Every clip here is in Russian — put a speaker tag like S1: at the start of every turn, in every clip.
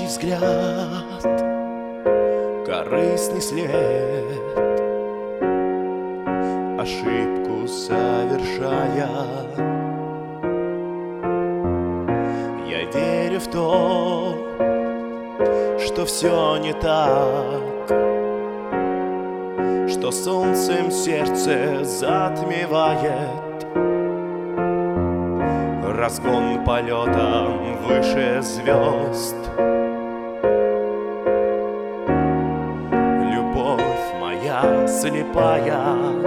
S1: взгляд, корыстный след, ошибку совершая. Я верю в то, что все не так, что солнцем сердце затмевает разгон полетом выше звезд. Любовь моя слепая,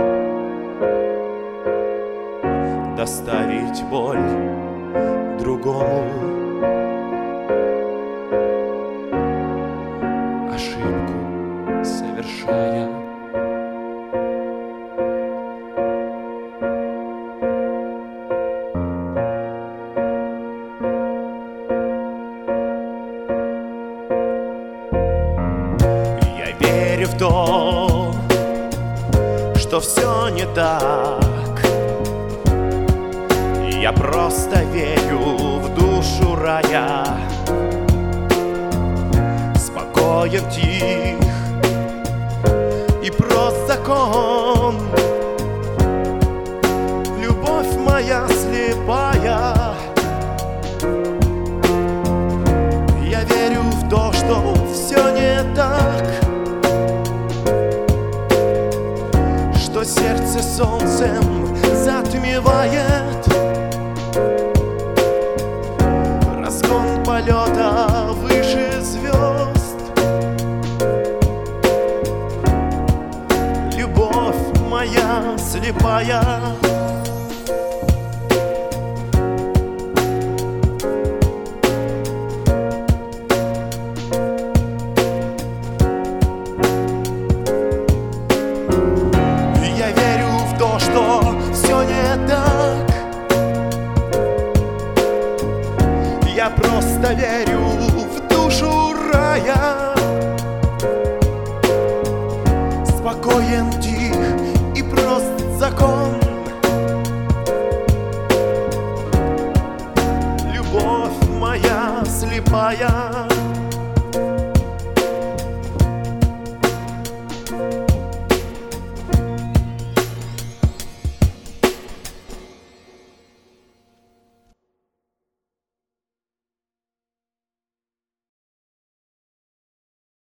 S1: доставить боль другому, ошибку совершая. Верю в то, что все не так. Я просто верю в душу рая. Спокоен, тих и прост закон. Любовь моя слепая, я верю в то, что все не так, что сердце солнцем затмевает